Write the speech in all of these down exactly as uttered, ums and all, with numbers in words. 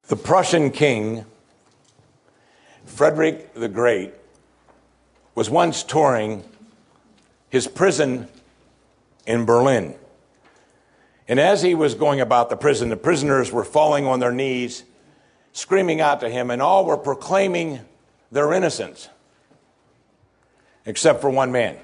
The Prussian king, Frederick the Great, was once touring his prison in Berlin. And as he was going about the prison, the prisoners were falling on their knees, screaming out to him, and all were proclaiming their innocence, except for one man.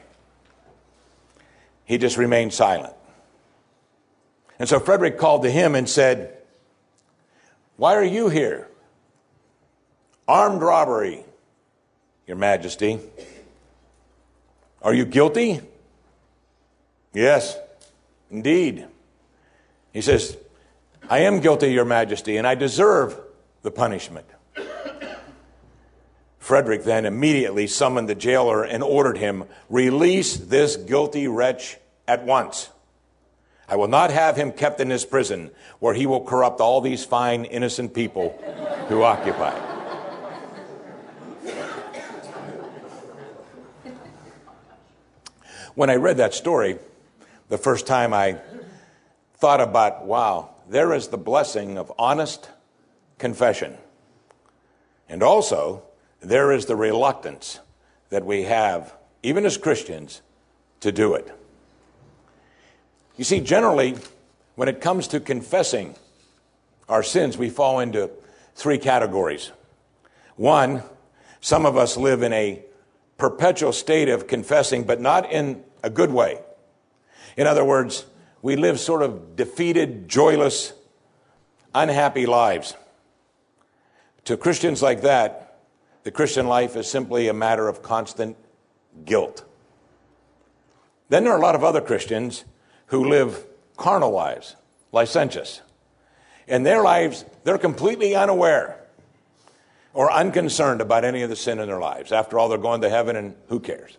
He just remained silent. And so Frederick called to him and said, "Why are you here?" "Armed robbery, Your Majesty." "Are you guilty?" "Yes, indeed." He says, "I am guilty, Your Majesty, and I deserve the punishment." Frederick then immediately summoned the jailer and ordered him, "Release this guilty wretch at once. I will not have him kept in this prison where he will corrupt all these fine, innocent people who occupy it." When I read that story, the first time I thought about, wow, there is the blessing of honest confession. And also, there is the reluctance that we have, even as Christians, to do it. You see, generally, when it comes to confessing our sins, we fall into three categories. One, some of us live in a perpetual state of confessing, but not in a good way. In other words, we live sort of defeated, joyless, unhappy lives. To Christians like that, the Christian life is simply a matter of constant guilt. Then there are a lot of other Christians who live carnal lives, licentious. In their lives, they're completely unaware or unconcerned about any of the sin in their lives. After all, they're going to heaven, and who cares?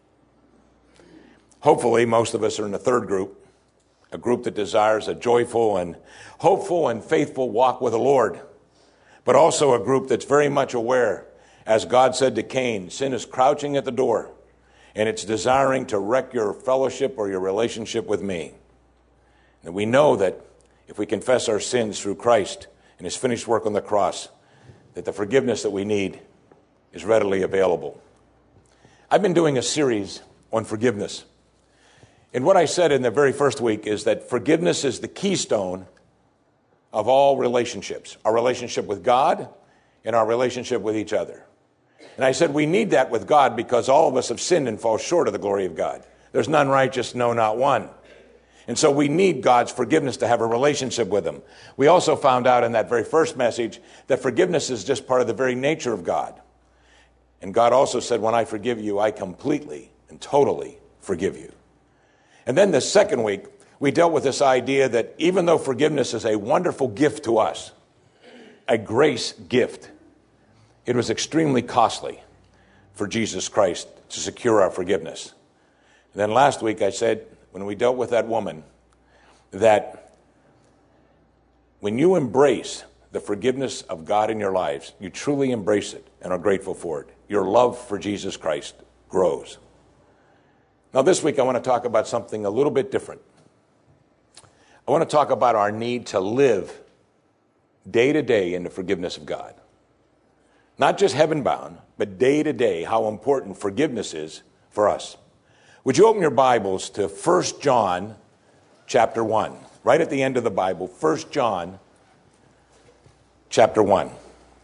Hopefully, most of us are in the third group, a group that desires a joyful and hopeful and faithful walk with the Lord, but also a group that's very much aware, as God said to Cain, sin is crouching at the door, and it's desiring to wreck your fellowship or your relationship with me. And we know that if we confess our sins through Christ and his finished work on the cross, that the forgiveness that we need is readily available. I've been doing a series on forgiveness. And what I said in the very first week is that forgiveness is the keystone of all relationships, our relationship with God and our relationship with each other. And I said we need that with God because all of us have sinned and fall short of the glory of God. There's none righteous, no, not one. And so we need God's forgiveness to have a relationship with him. We also found out in that very first message that forgiveness is just part of the very nature of God. And God also said, when I forgive you, I completely and totally forgive you. And then the second week, we dealt with this idea that even though forgiveness is a wonderful gift to us, a grace gift, it was extremely costly for Jesus Christ to secure our forgiveness. And then last week I said, when we dealt with that woman, that when you embrace the forgiveness of God in your lives, you truly embrace it and are grateful for it. Your love for Jesus Christ grows. Now this week I want to talk about something a little bit different. I want to talk about our need to live day to day in the forgiveness of God. Not just heaven-bound, but day to day, how important forgiveness is for us. Would you open your Bibles to First John chapter one? Right at the end of the Bible, First John chapter one.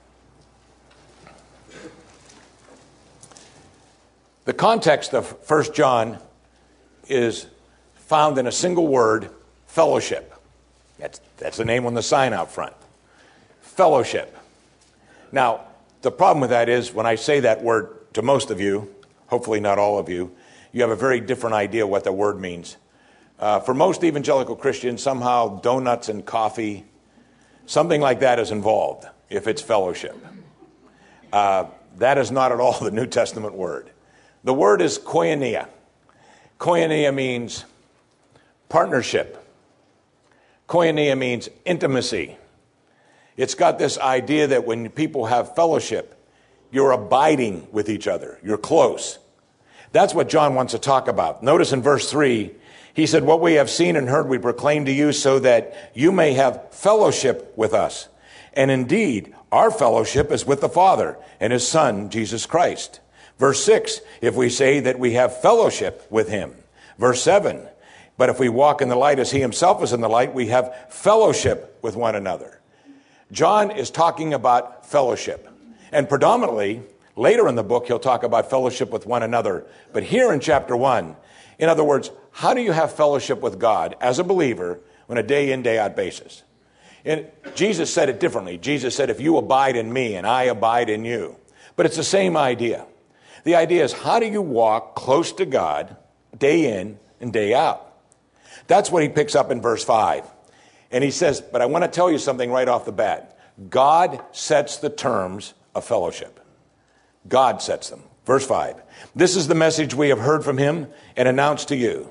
The context of First John is found in a single word, fellowship. That's, that's the name on the sign out front. Fellowship. Now, the problem with that is when I say that word to most of you, hopefully not all of you, you have a very different idea what the word means. Uh, for most evangelical Christians, somehow donuts and coffee, something like that is involved if it's fellowship. Uh, that is not at all the New Testament word. The word is koinonia. Koinonia means partnership. Koinonia means intimacy. It's got this idea that when people have fellowship, you're abiding with each other. You're close. That's what John wants to talk about. Notice in verse three, he said, "What we have seen and heard we proclaim to you so that you may have fellowship with us. And indeed, our fellowship is with the Father and his Son, Jesus Christ. Verse six, if we say that we have fellowship with him. Verse seven, but if we walk in the light as he himself is in the light, we have fellowship with one another. John is talking about fellowship. And predominantly, later in the book, he'll talk about fellowship with one another. But here in chapter one, in other words, how do you have fellowship with God as a believer on a day in, day out basis? And Jesus said it differently. Jesus said, if you abide in me and I abide in you. But it's the same idea. The idea is, how do you walk close to God day in and day out? That's what he picks up in verse five. And he says, but I want to tell you something right off the bat. God sets the terms of fellowship. God sets them. Verse five. This is the message we have heard from him and announced to you.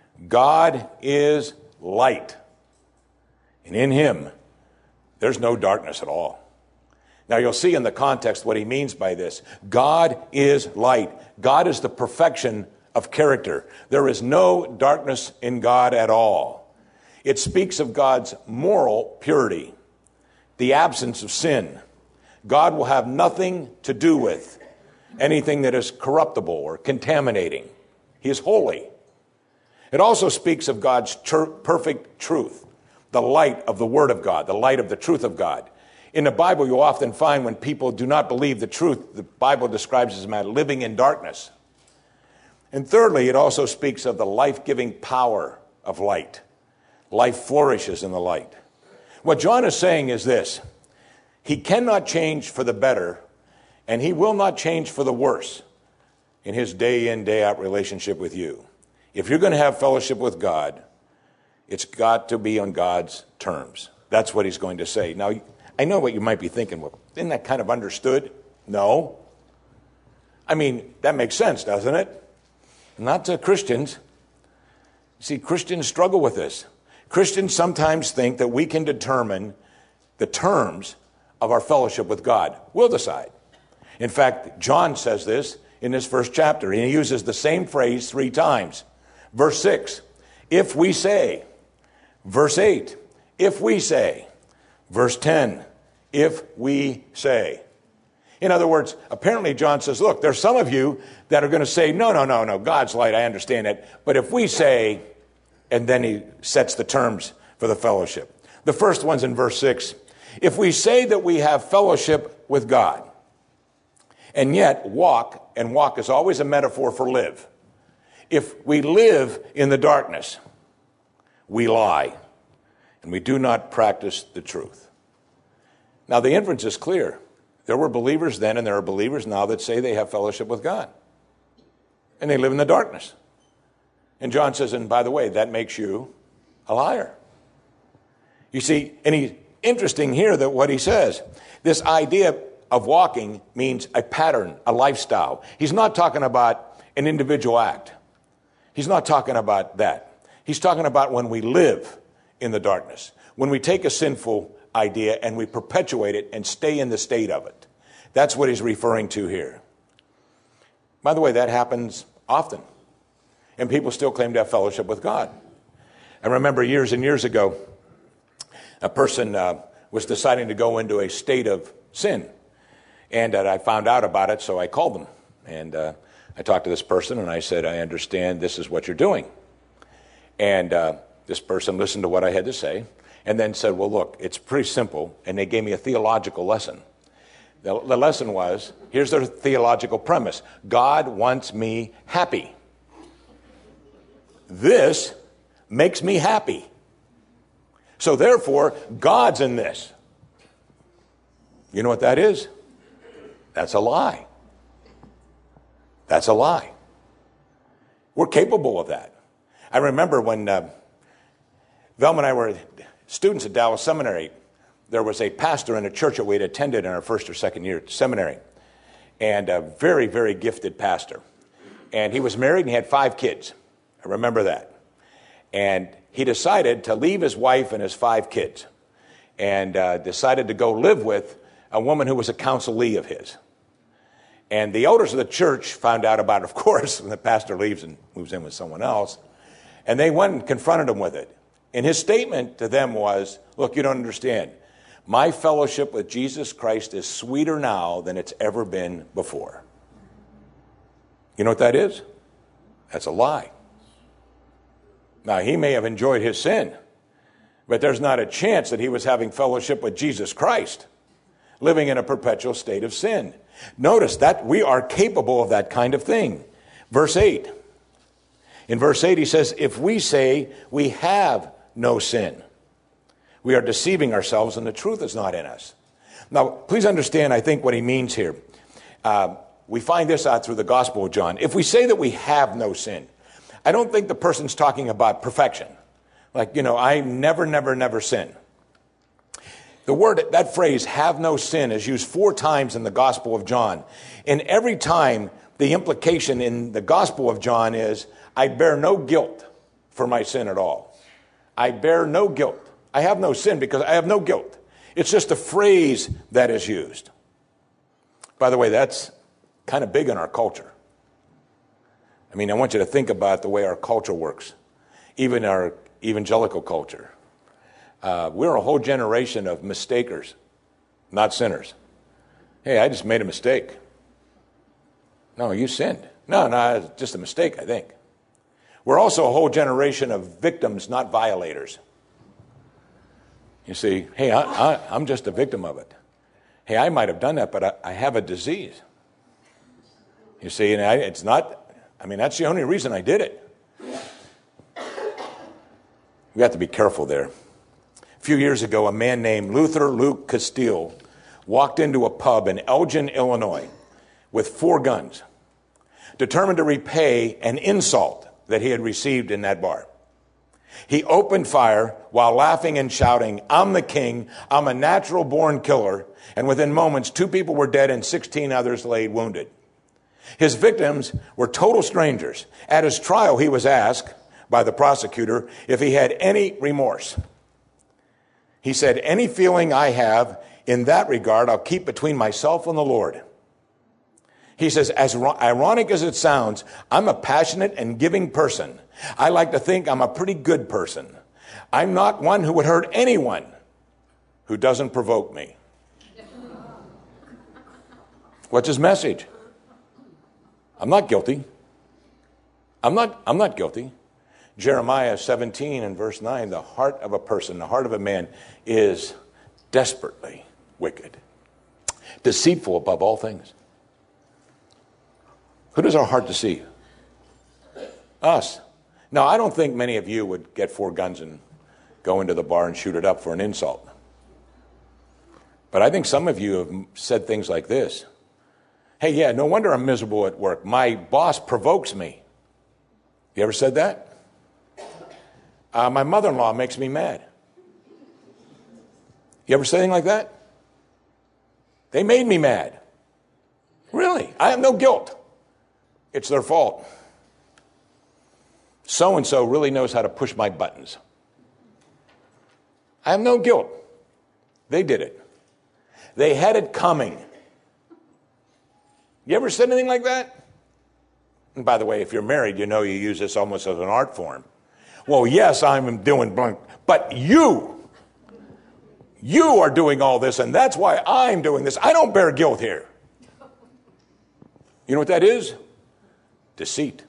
God is light. And in him, there's no darkness at all. Now you'll see in the context what he means by this. God is light. God is the perfection of character. There is no darkness in God at all. It speaks of God's moral purity, the absence of sin. God will have nothing to do with anything that is corruptible or contaminating. He is holy. It also speaks of God's tr- perfect truth, the light of the Word of God, the light of the truth of God. In the Bible, you'll often find when people do not believe the truth, the Bible describes as man living in darkness. And thirdly, it also speaks of the life-giving power of light. Life flourishes in the light. What John is saying is this: he cannot change for the better, and he will not change for the worse in his day in, day out relationship with you. If you're going to have fellowship with God, it's got to be on God's terms. That's what he's going to say. Now, I know what you might be thinking. Well, isn't that kind of understood? No. I mean, that makes sense, doesn't it? Not to Christians. See, Christians struggle with this. Christians sometimes think that we can determine the terms of our fellowship with God. We'll decide. In fact, John says this in this first chapter, and he uses the same phrase three times. Verse six, if we say. Verse eight, if we say. Verse ten, if we say. In other words, apparently John says, look, there's some of you that are going to say, no, no, no, no, God's light, I understand it. But if we say, and then he sets the terms for the fellowship. The first one's in verse six. If we say that we have fellowship with God, and yet walk, and walk is always a metaphor for live. If we live in the darkness, we lie, and we do not practice the truth. Now, the inference is clear. There were believers then, and there are believers now that say they have fellowship with God. And they live in the darkness. And John says, and by the way, that makes you a liar. You see, and he's interesting here that what he says, this idea of walking means a pattern, a lifestyle. He's not talking about an individual act. He's not talking about that. He's talking about when we live in the darkness, when we take a sinful idea and we perpetuate it and stay in the state of it. That's what he's referring to here. By the way, that happens often. And people still claim to have fellowship with God. I remember years and years ago, a person uh, was deciding to go into a state of sin. And uh, I found out about it, so I called them. And uh, I talked to this person, and I said, I understand this is what you're doing. And uh, this person listened to what I had to say, and then said, well, look, it's pretty simple. And they gave me a theological lesson. The, the lesson was, here's their theological premise. God wants me happy. This makes me happy. So therefore, God's in this. You know what that is? That's a lie. That's a lie. We're capable of that. I remember when uh, Velma and I were students at Dallas Seminary, there was a pastor in a church that we had attended in our first or second year at seminary, and a very, very gifted pastor. And he was married and he had five kids. I remember that. And he decided to leave his wife and his five kids and uh, decided to go live with a woman who was a counselee of his. And the elders of the church found out about it, of course, when the pastor leaves and moves in with someone else. And they went and confronted him with it. And his statement to them was, look, you don't understand. My fellowship with Jesus Christ is sweeter now than it's ever been before. You know what that is? That's a lie. Now, he may have enjoyed his sin, but there's not a chance that he was having fellowship with Jesus Christ, living in a perpetual state of sin. Notice that we are capable of that kind of thing. Verse eight. In verse eight, he says, if we say we have no sin, we are deceiving ourselves and the truth is not in us. Now, please understand, I think, what he means here. Uh, we find this out through the Gospel of John. If we say that we have no sin, I don't think the person's talking about perfection. Like, you know, I never, never, never sin. The word, that phrase, have no sin, is used four times in the Gospel of John. And every time, the implication in the Gospel of John is, I bear no guilt for my sin at all. I bear no guilt. I have no sin because I have no guilt. It's just a phrase that is used. By the way, that's kind of big in our culture. I mean, I want you to think about the way our culture works, even our evangelical culture. Uh, we're a whole generation of mistakers, not sinners. Hey, I just made a mistake. No, you sinned. No, no, it's just a mistake, I think. We're also a whole generation of victims, not violators. You see, hey, I, I, I'm just a victim of it. Hey, I might have done that, but I, I have a disease. You see, and I, it's not, I mean, that's the only reason I did it. We have to be careful there. A few years ago, a man named Luther Luke Castile walked into a pub in Elgin, Illinois, with four guns, determined to repay an insult that he had received in that bar. He opened fire while laughing and shouting, I'm the king, I'm a natural-born killer, and within moments, two people were dead and sixteen others laid wounded. His victims were total strangers. At his trial, he was asked by the prosecutor if he had any remorse. He said, any feeling I have in that regard, I'll keep between myself and the Lord. He says, as ironic as it sounds, I'm a passionate and giving person. I like to think I'm a pretty good person. I'm not one who would hurt anyone who doesn't provoke me. What's his message? I'm not guilty. I'm not, I'm not guilty. Jeremiah seventeen and verse nine, the heart of a person, the heart of a man is desperately wicked, deceitful above all things. Who does our heart deceive? Us. Now, I don't think many of you would get four guns and go into the bar and shoot it up for an insult. But I think some of you have said things like this. Hey, yeah, no wonder I'm miserable at work. My boss provokes me. You ever said that? Uh, my mother-in-law makes me mad. You ever say anything like that? They made me mad. Really? I have no guilt. It's their fault. So-and-so really knows how to push my buttons. I have no guilt. They did it. They had it coming. You ever said anything like that? And by the way, if you're married, you know you use this almost as an art form. Well, yes, I'm doing blank, but you, you are doing all this, and that's why I'm doing this. I don't bear guilt here. You know what that is? Deceit.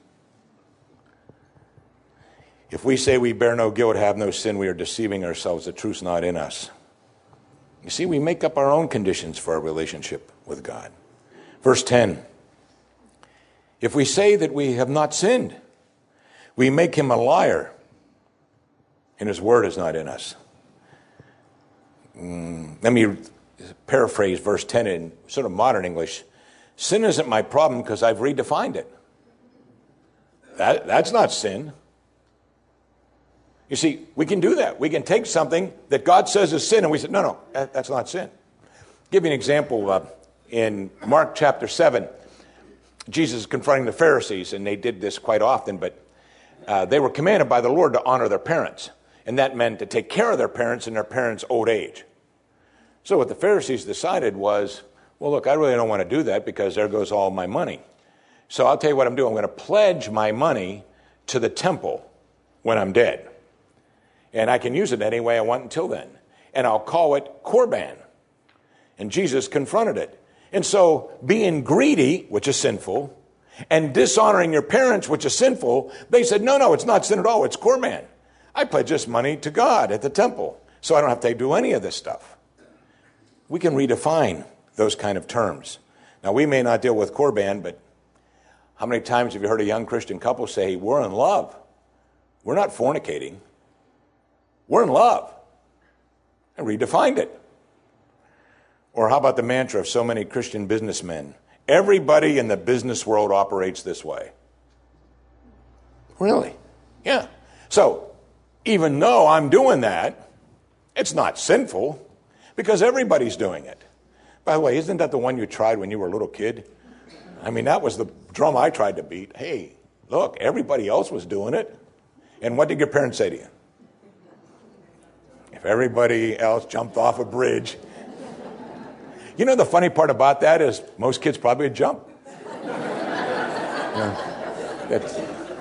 If we say we bear no guilt, have no sin, we are deceiving ourselves. The truth's not in us. You see, we make up our own conditions for our relationship with God. Verse ten. If we say that we have not sinned, we make him a liar, and his word is not in us. Mm, let me paraphrase verse ten in sort of modern English. Sin isn't my problem because I've redefined it. That, that's not sin. You see, we can do that. We can take something that God says is sin, and we say, no, no, that, that's not sin. I'll give you an example. Uh, in Mark chapter seven, Jesus is confronting the Pharisees, and they did this quite often, but uh, they were commanded by the Lord to honor their parents, and that meant to take care of their parents in their parents' old age. So what the Pharisees decided was, well, look, I really don't want to do that because there goes all my money. So I'll tell you what I'm doing. I'm going to pledge my money to the temple when I'm dead. And I can use it any way I want until then. and I'll call it Korban. And Jesus confronted it. And so being greedy, which is sinful, and dishonoring your parents, which is sinful, they said, no, no, it's not sin at all. It's Korban. I pledge this money to God at the temple, so I don't have to do any of this stuff. We can redefine those kind of terms. Now, we may not deal with Korban, but how many times have you heard a young Christian couple say, we're in love? We're not fornicating. We're in love. And redefined it. Or how about the mantra of so many Christian businessmen? Everybody in the business world operates this way. Really? Yeah. So, even though I'm doing that, it's not sinful because everybody's doing it. By the way, isn't that the one you tried when you were a little kid? I mean, that was the drum I tried to beat. Hey, look, everybody else was doing it. And what did your parents say to you? If everybody else jumped off a bridge. You know, the funny part about that is most kids probably would jump. Yeah, that's,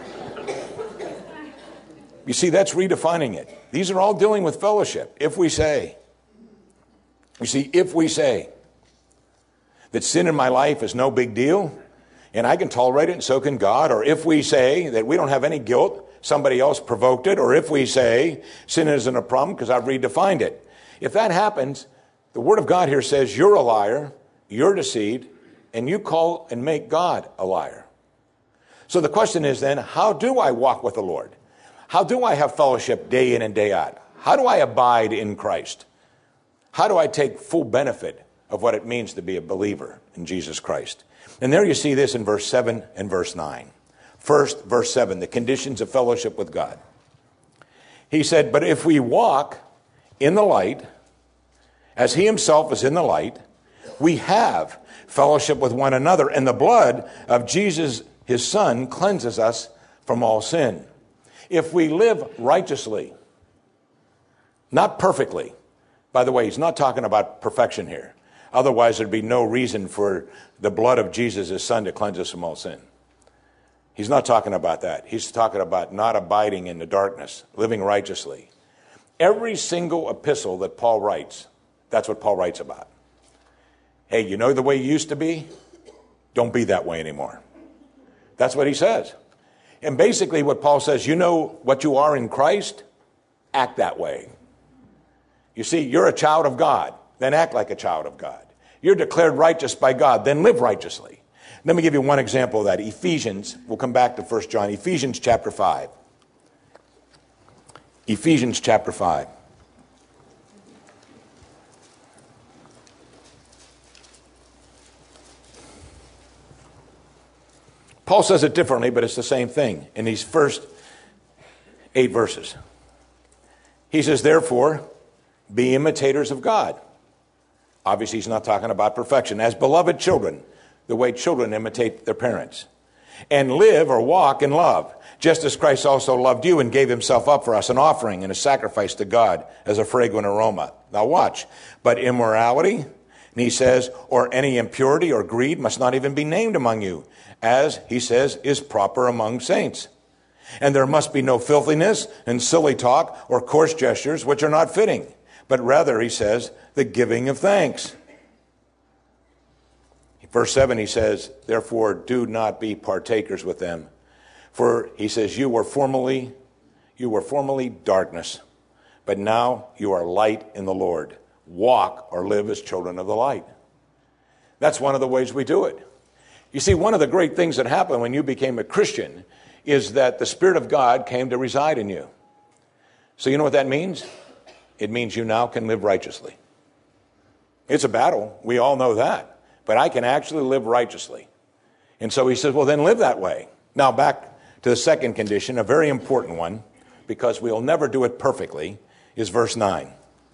you see, that's redefining it. These are all dealing with fellowship. If we say, you see, if we say that sin in my life is no big deal, and I can tolerate it, and so can God, or if we say that we don't have any guilt, somebody else provoked it, or if we say sin isn't a problem because I've redefined it. If that happens, the Word of God here says you're a liar, you're deceived, and you call and make God a liar. So the question is then, how do I walk with the Lord? How do I have fellowship day in and day out? How do I abide in Christ? How do I take full benefit of what it means to be a believer in Jesus Christ? And there you see this in verse seven and verse nine. First, verse seven, the conditions of fellowship with God. He said, but if we walk in the light, as he himself is in the light, we have fellowship with one another, and the blood of Jesus, his son, cleanses us from all sin. If we live righteously, not perfectly, by the way, he's not talking about perfection here. Otherwise, there'd be no reason for the blood of Jesus, his son, to cleanse us from all sin. He's not talking about that. He's talking about not abiding in the darkness, living righteously. Every single epistle that Paul writes, that's what Paul writes about. Hey, you know the way you used to be? Don't be that way anymore. That's what he says. And basically what Paul says, you know what you are in Christ? Act that way. You see, you're a child of God. Then act like a child of God. You're declared righteous by God. Then live righteously. Let me give you one example of that. Ephesians, we'll come back to First John. Ephesians chapter five. Ephesians chapter five. Paul says it differently, but it's the same thing in these first eight verses. He says, therefore, be imitators of God. Obviously, he's not talking about perfection. As beloved children, the way children imitate their parents. And live or walk in love, just as Christ also loved you and gave himself up for us, an offering and a sacrifice to God as a fragrant aroma. Now watch. But immorality, and he says, or any impurity or greed must not even be named among you, as, he says, is proper among saints. And there must be no filthiness and silly talk or coarse gestures which are not fitting, but rather, he says, the giving of thanks. Verse seven, he says, therefore do not be partakers with them. For, he says, you were formerly, you were formerly darkness, but now you are light in the Lord. Walk or live as children of the light. That's one of the ways we do it. You see, one of the great things that happened when you became a Christian is that the Spirit of God came to reside in you. So you know what that means? It means you now can live righteously. It's a battle. We all know that. But I can actually live righteously. And so he says, well, then live that way. Now back to the second condition, a very important one, because we'll never do it perfectly, is verse nine.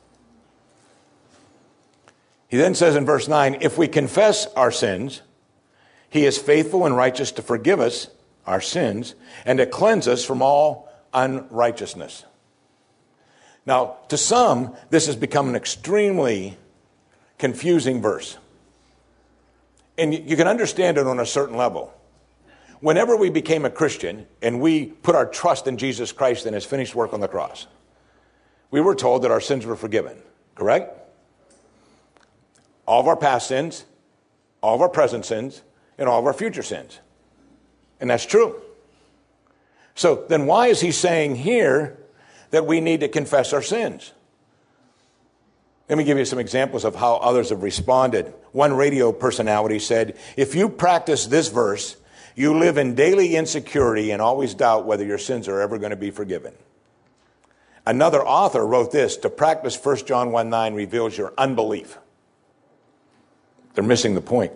He then says in verse nine, if we confess our sins, he is faithful and righteous to forgive us our sins and to cleanse us from all unrighteousness. Now, to some, this has become an extremely confusing verse. And you can understand it on a certain level. Whenever we became a Christian and we put our trust in Jesus Christ and his finished work on the cross, we were told that our sins were forgiven. Correct? All of our past sins, all of our present sins, and all of our future sins. And that's true. So then why is he saying here that we need to confess our sins? Let me give you some examples of how others have responded. One radio personality said, if you practice this verse, you live in daily insecurity and always doubt whether your sins are ever going to be forgiven. Another author wrote this, to practice First John one nine reveals your unbelief. They're missing the point.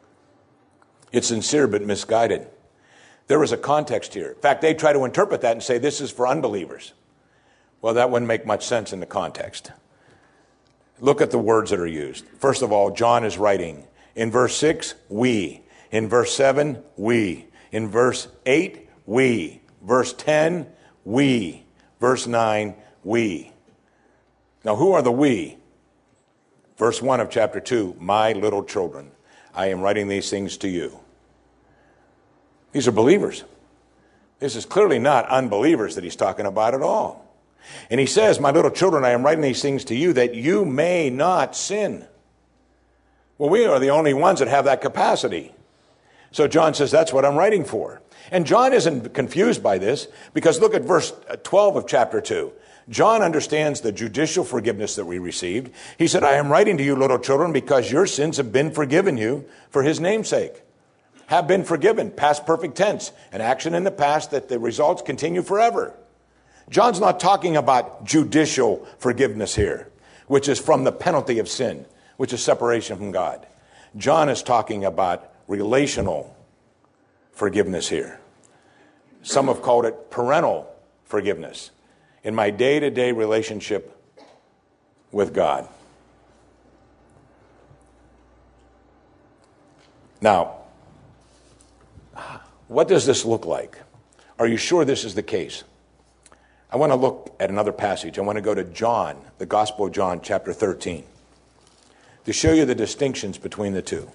It's sincere but misguided. There is a context here. In fact, they try to interpret that and say this is for unbelievers. Well, that wouldn't make much sense in the context. Look at the words that are used. First of all, John is writing. In verse six, we. In verse seven, we. In verse eight, we. Verse ten, we. Verse nine, we. Now, who are the we? Verse one of chapter two, my little children, I am writing these things to you. These are believers. This is clearly not unbelievers that he's talking about at all. And he says, my little children, I am writing these things to you that you may not sin. Well, we are the only ones that have that capacity. So John says, that's what I'm writing for. And John isn't confused by this, because look at verse twelve of chapter two. John understands the judicial forgiveness that we received. He said, I am writing to you, little children, because your sins have been forgiven you for his name's sake. Have been forgiven, past perfect tense, an action in the past that the results continue forever. John's not talking about judicial forgiveness here, which is from the penalty of sin, which is separation from God. John is talking about relational forgiveness here. Some have called it parental forgiveness in my day-to-day relationship with God. Now, what does this look like? Are you sure this is the case? I want to look at another passage. I want to go to John, the Gospel of John, chapter thirteen, to show you the distinctions between the two.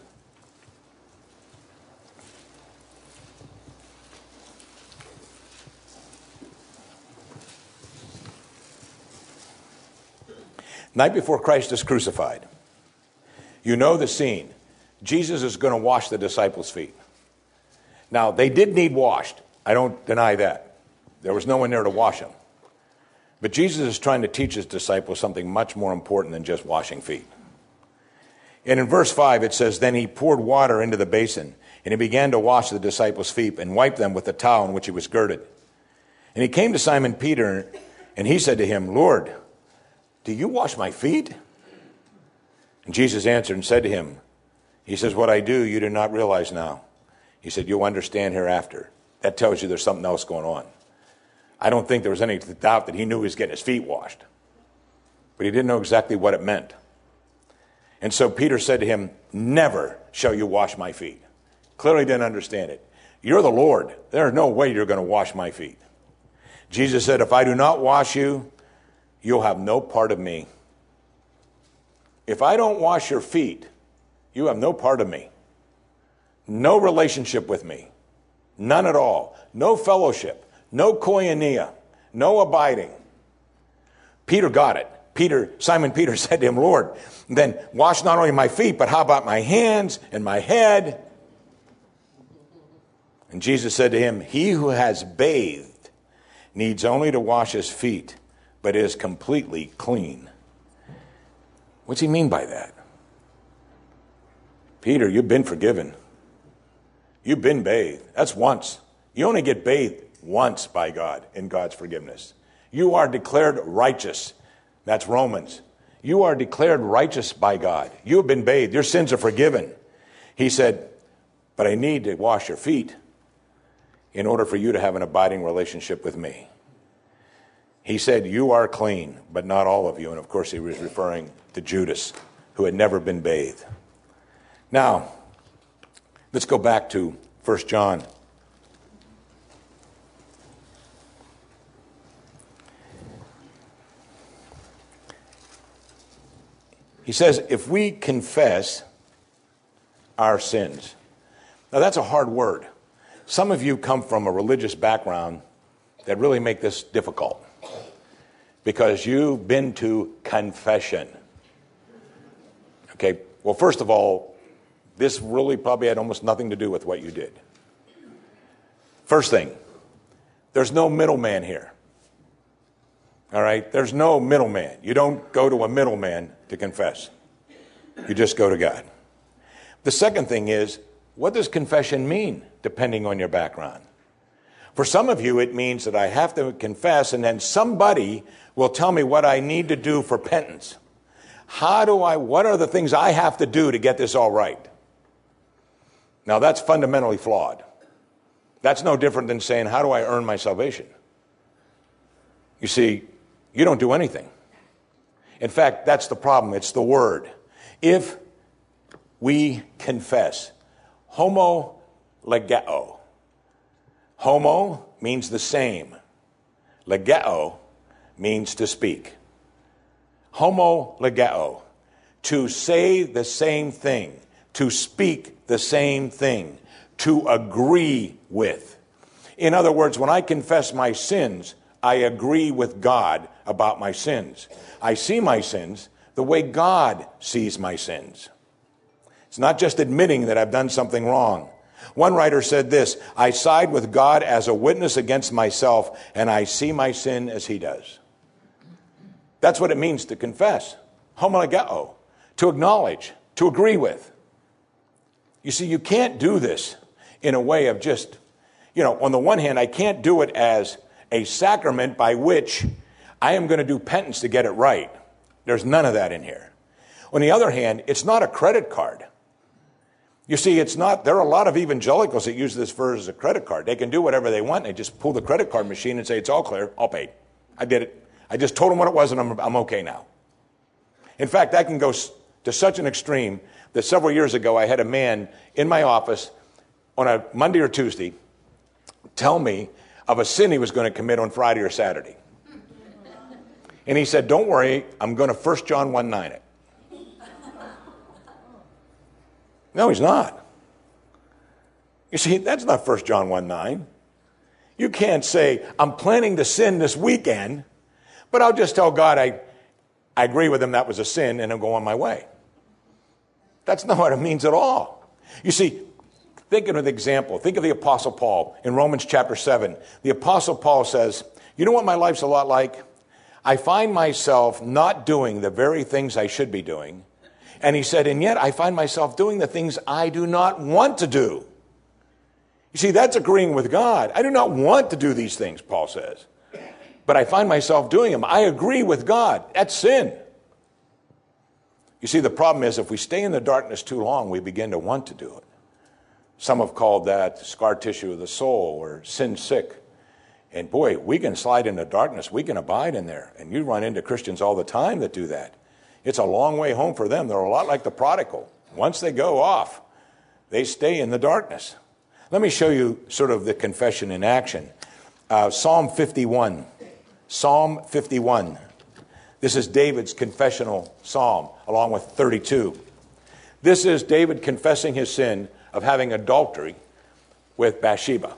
Night before Christ is crucified. You know the scene. Jesus is going to wash the disciples' feet. Now, they did need washed. I don't deny that. There was no one there to wash them. But Jesus is trying to teach his disciples something much more important than just washing feet. And in verse five, it says, then he poured water into the basin, and he began to wash the disciples' feet and wipe them with the towel in which he was girded. And he came to Simon Peter, and he said to him, Lord, do you wash my feet? And Jesus answered and said to him, he says, what I do, you do not realize now. He said, you'll understand hereafter. That tells you there's something else going on. I don't think there was any doubt that he knew he was getting his feet washed. But he didn't know exactly what it meant. And so Peter said to him, never shall you wash my feet. Clearly didn't understand it. You're the Lord. There's no way you're going to wash my feet. Jesus said, if I do not wash you, you'll have no part of me. If I don't wash your feet, you have no part of me. No relationship with me. None at all. No fellowship. No koinonia. No abiding. Peter got it. Peter, Simon Peter said to him, Lord, then wash not only my feet, but how about my hands and my head? And Jesus said to him, he who has bathed needs only to wash his feet, but is completely clean. What's he mean by that? Peter, you've been forgiven. You've been bathed. That's once. You only get bathed once by God in God's forgiveness. You are declared righteous. That's Romans. You are declared righteous by God. You have been bathed. Your sins are forgiven. He said, but I need to wash your feet in order for you to have an abiding relationship with me. He said, you are clean, but not all of you. And of course, he was referring to Judas, who had never been bathed. Now, let's go back to First John. He says, if we confess our sins. Now, that's a hard word. Some of you come from a religious background that really make this difficult because you've been to confession. Okay, well, first of all, this really probably had almost nothing to do with what you did. First thing, there's no middleman here. All right, there's no middleman. You don't go to a middleman to confess. You just go to God. The second thing is, what does confession mean, depending on your background? For some of you, it means that I have to confess, and then somebody will tell me what I need to do for penance. How do I, what are the things I have to do to get this all right? Now, that's fundamentally flawed. That's no different than saying, how do I earn my salvation? You see, you don't do anything. In fact, that's the problem. It's the word. If we confess, homo legeo. Homo means the same. Legeo means to speak. Homo legeo, to say the same thing, to speak the same thing, to agree with. In other words, when I confess my sins, I agree with God about my sins. I see my sins the way God sees my sins. It's not just admitting that I've done something wrong. One writer said this, I side with God as a witness against myself, and I see my sin as he does. That's what it means to confess. Homologeo, to acknowledge, to agree with. You see, you can't do this in a way of just, you know, on the one hand, I can't do it as a sacrament by which I am going to do penance to get it right. There's none of that in here. On the other hand, it's not a credit card. You see, it's not, there are a lot of evangelicals that use this verse as a credit card. They can do whatever they want. They just pull the credit card machine and say, it's all clear, all paid. I did it. I just told them what it was and I'm, I'm okay now. In fact, that can go to such an extreme that several years ago I had a man in my office on a Monday or Tuesday tell me of a sin he was going to commit on Friday or Saturday. And he said, don't worry, I'm going to First John one nine it. No, he's not. You see, that's not First John one nine. You can't say, I'm planning to sin this weekend, but I'll just tell God I, I agree with him that was a sin and I'll go on my way. That's not what it means at all. You see, think of an example. Think of the Apostle Paul in Romans chapter seven. The Apostle Paul says, you know what my life's a lot like? I find myself not doing the very things I should be doing. And he said, and yet I find myself doing the things I do not want to do. You see, that's agreeing with God. I do not want to do these things, Paul says. But I find myself doing them. I agree with God. That's sin. You see, the problem is if we stay in the darkness too long, we begin to want to do it. Some have called that scar tissue of the soul or sin sick. And boy, we can slide into darkness. We can abide in there. And you run into Christians all the time that do that. It's a long way home for them. They're a lot like the prodigal. Once they go off, they stay in the darkness. Let me show you sort of the confession in action. Uh, Psalm fifty-one. Psalm fifty-one. This is David's confessional psalm, along with thirty-two. This is David confessing his sin of having adultery with Bathsheba.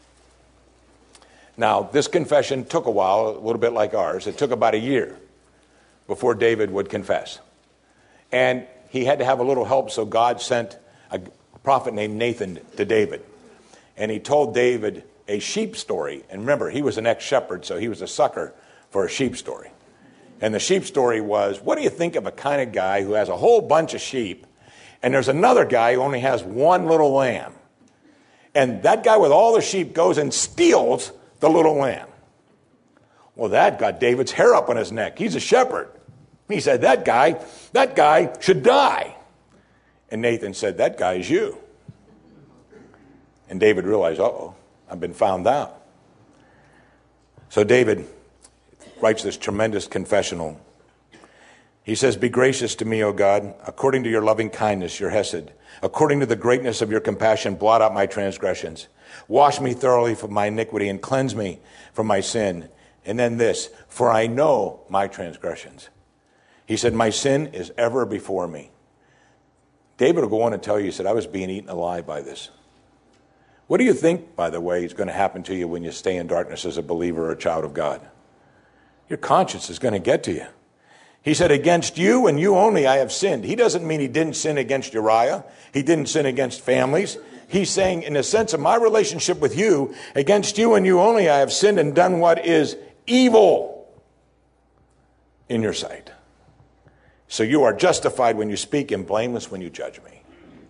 Now, this confession took a while, a little bit like ours. It took about a year before David would confess. And he had to have a little help, so God sent a prophet named Nathan to David. And he told David a sheep story. And remember, he was an ex-shepherd, so he was a sucker for a sheep story. And the sheep story was, what do you think of a kind of guy who has a whole bunch of sheep, and there's another guy who only has one little lamb? And that guy with all the sheep goes and steals the little lamb. Well, that got David's hair up on his neck. He's a shepherd. He said, that guy, that guy should die. And Nathan said, that guy is you. And David realized, uh-oh, I've been found out. So David writes this tremendous confessional. He says, be gracious to me, O God, according to your loving kindness, your hesed. According to the greatness of your compassion, blot out my transgressions. Wash me thoroughly from my iniquity and cleanse me from my sin. And then this, for I know my transgressions. He said, my sin is ever before me. David will go on and tell you, he said, I was being eaten alive by this. What do you think, by the way, is going to happen to you when you stay in darkness as a believer or a child of God? Your conscience is going to get to you. He said, against you and you only I have sinned. He doesn't mean he didn't sin against Uriah. He didn't sin against families. He's saying, in the sense of my relationship with you, against you and you only I have sinned and done what is evil in your sight. So you are justified when you speak and blameless when you judge me.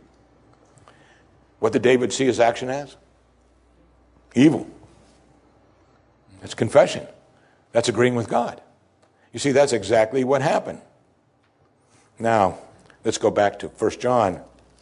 What did David see his action as? Evil. That's confession. That's agreeing with God. You see, that's exactly what happened. Now, let's go back to First John.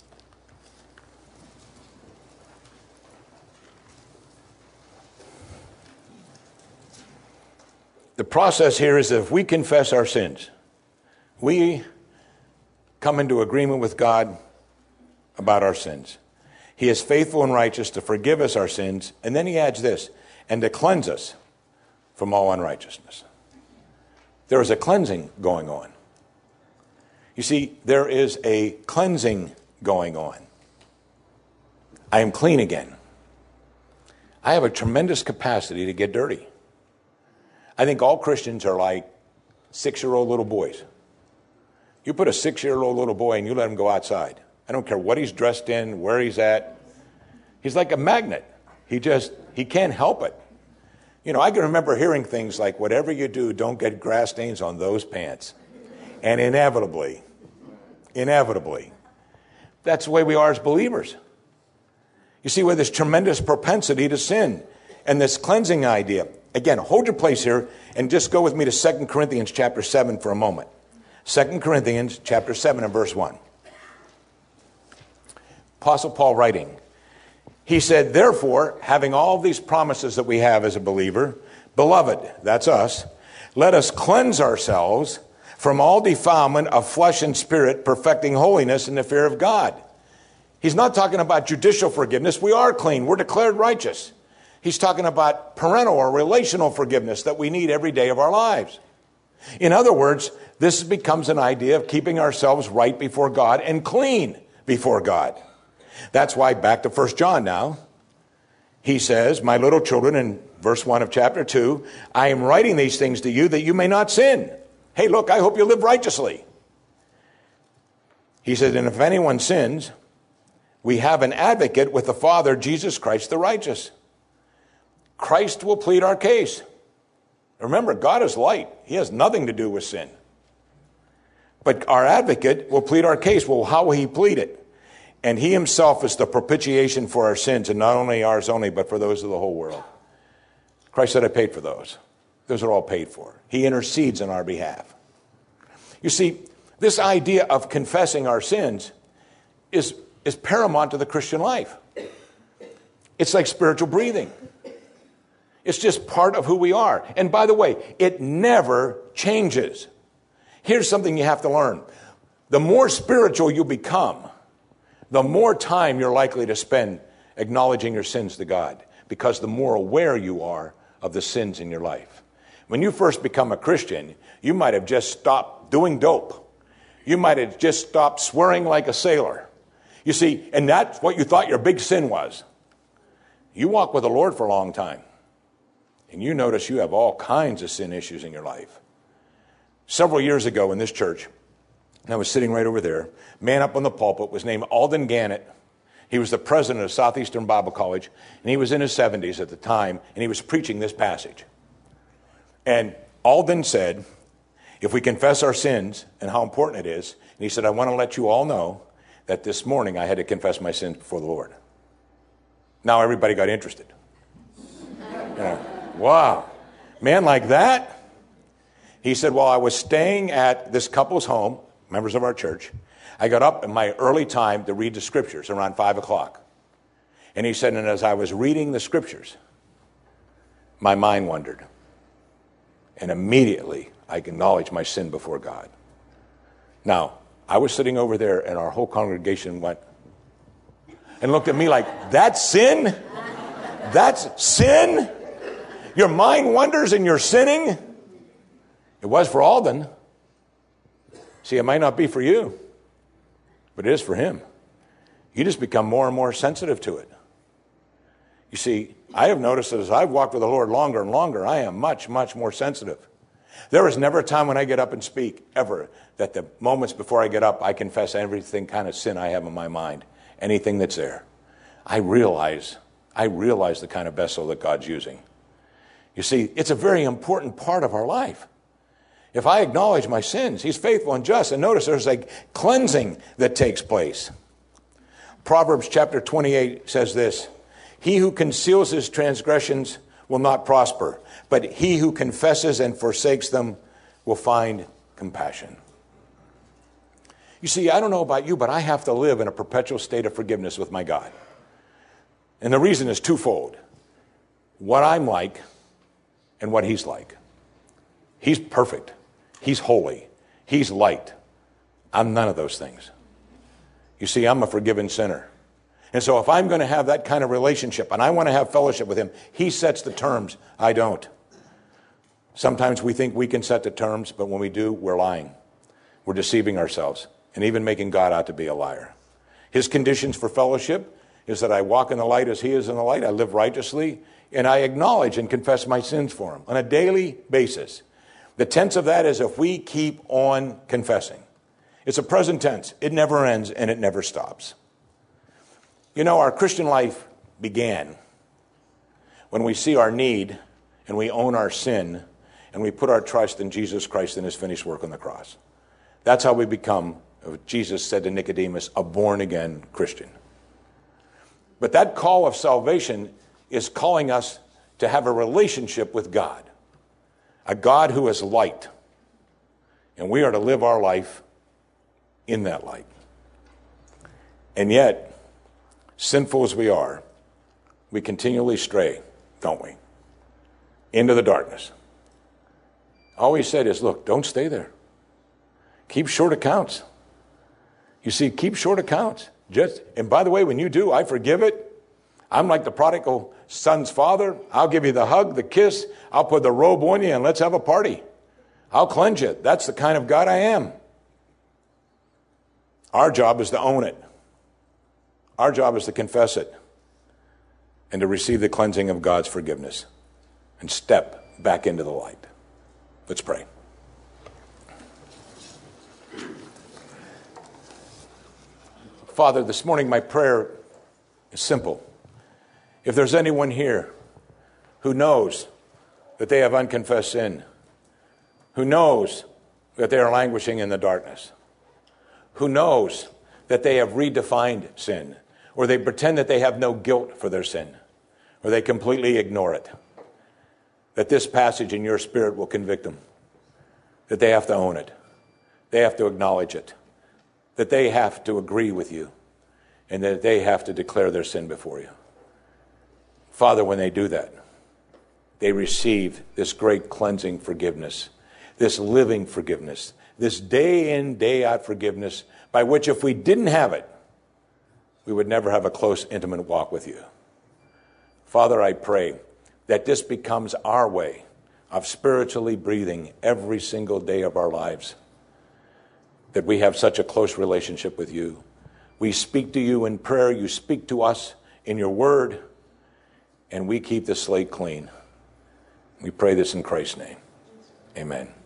The process here is that if we confess our sins, we come into agreement with God about our sins. He is faithful and righteous to forgive us our sins. And then he adds this, and to cleanse us from all unrighteousness. There is a cleansing going on. You see, there is a cleansing going on. I am clean again. I have a tremendous capacity to get dirty. I think all Christians are like six-year-old little boys. You put a six-year-old little boy and you let him go outside. I don't care what he's dressed in, where he's at. He's like a magnet. He just, he can't help it. You know, I can remember hearing things like, whatever you do, don't get grass stains on those pants. And inevitably, inevitably, that's the way we are as believers. You see, with this tremendous propensity to sin and this cleansing idea. Again, hold your place here and just go with me to Second Corinthians chapter seven for a moment. Second Corinthians chapter seven and verse one. Apostle Paul writing, he said, therefore, having all these promises that we have as a believer, beloved, that's us, let us cleanse ourselves from all defilement of flesh and spirit, perfecting holiness in the fear of God. He's not talking about judicial forgiveness. We are clean. We're declared righteous. He's talking about parental or relational forgiveness that we need every day of our lives. In other words, this becomes an idea of keeping ourselves right before God and clean before God. That's why, back to First John now, he says, my little children, in verse one of chapter two, I am writing these things to you that you may not sin. Hey, look, I hope you live righteously. He said, and if anyone sins, we have an advocate with the Father, Jesus Christ the righteous. Christ will plead our case. Remember, God is light. He has nothing to do with sin. But our advocate will plead our case. Well, how will he plead it? And he himself is the propitiation for our sins, and not only ours only, but for those of the whole world. Christ said, I paid for those. Those are all paid for. He intercedes on our behalf. You see, this idea of confessing our sins is, is paramount to the Christian life. It's like spiritual breathing. It's just part of who we are. And by the way, it never changes. Here's something you have to learn. The more spiritual you become, the more time you're likely to spend acknowledging your sins to God, because the more aware you are of the sins in your life. When you first become a Christian, you might have just stopped doing dope. You might have just stopped swearing like a sailor. You see, and that's what you thought your big sin was. You walk with the Lord for a long time, and you notice you have all kinds of sin issues in your life. Several years ago in this church, and I was sitting right over there, man up on the pulpit was named Alden Gannett. He was the president of Southeastern Bible College, and he was in his seventies at the time, and he was preaching this passage. And Alden said, if we confess our sins and how important it is, and he said, I want to let you all know that this morning I had to confess my sins before the Lord. Now everybody got interested. You know, wow, man like that? He said, well, I was staying at this couple's home, members of our church. I got up in my early time to read the scriptures around five o'clock. And he said, and as I was reading the scriptures, my mind wandered. And immediately I acknowledged my sin before God. Now, I was sitting over there and our whole congregation went and looked at me like, that's sin? That's sin? Your mind wanders and you're sinning? It was for Alden. See, it might not be for you, but it is for him. You just become more and more sensitive to it. You see, I have noticed that as I've walked with the Lord longer and longer, I am much, much more sensitive. There is never a time when I get up and speak, ever, that the moments before I get up, I confess everything kind of sin I have in my mind, anything that's there. I realize, I realize the kind of vessel that God's using. You see, it's a very important part of our life. If I acknowledge my sins, he's faithful and just. And notice there's a cleansing that takes place. Proverbs chapter twenty-eight says this, he who conceals his transgressions will not prosper, but he who confesses and forsakes them will find compassion. You see, I don't know about you, but I have to live in a perpetual state of forgiveness with my God. And the reason is twofold. What I'm like and what he's like. He's perfect. He's holy. He's light. I'm none of those things. You see, I'm a forgiven sinner. And so if I'm going to have that kind of relationship and I want to have fellowship with him, he sets the terms. I don't. Sometimes we think we can set the terms, but when we do, we're lying. We're deceiving ourselves and even making God out to be a liar. His conditions for fellowship is that I walk in the light as he is in the light. I live righteously, and I acknowledge and confess my sins for him on a daily basis. The tense of that is if we keep on confessing. It's a present tense. It never ends and it never stops. You know, our Christian life began when we see our need and we own our sin and we put our trust in Jesus Christ and his finished work on the cross. That's how we become, Jesus said to Nicodemus, a born-again Christian. But that call of salvation is calling us to have a relationship with God, a God who is light, and we are to live our life in that light. And yet, sinful as we are, we continually stray, don't we, into the darkness. All we said is, look, don't stay there. Keep short accounts. You see, keep short accounts. Just, and by the way, when you do, I forgive it. I'm like the prodigal son's father. I'll give you the hug, the kiss. I'll put the robe on you and let's have a party. I'll cleanse you. That's the kind of God I am. Our job is to own it. Our job is to confess it and to receive the cleansing of God's forgiveness and step back into the light. Let's pray. Father, this morning my prayer is simple. If there's anyone here who knows that they have unconfessed sin, who knows that they are languishing in the darkness, who knows that they have redefined sin, or they pretend that they have no guilt for their sin, or they completely ignore it, that this passage in your Spirit will convict them, that they have to own it, they have to acknowledge it, that they have to agree with you, and that they have to declare their sin before you. Father, when they do that, they receive this great cleansing forgiveness, this living forgiveness, this day in, day out forgiveness, by which if we didn't have it, we would never have a close, intimate walk with you. Father, I pray that this becomes our way of spiritually breathing every single day of our lives, that we have such a close relationship with you. We speak to you in prayer, you speak to us in your word, and we keep the slate clean. We pray this in Christ's name. Amen.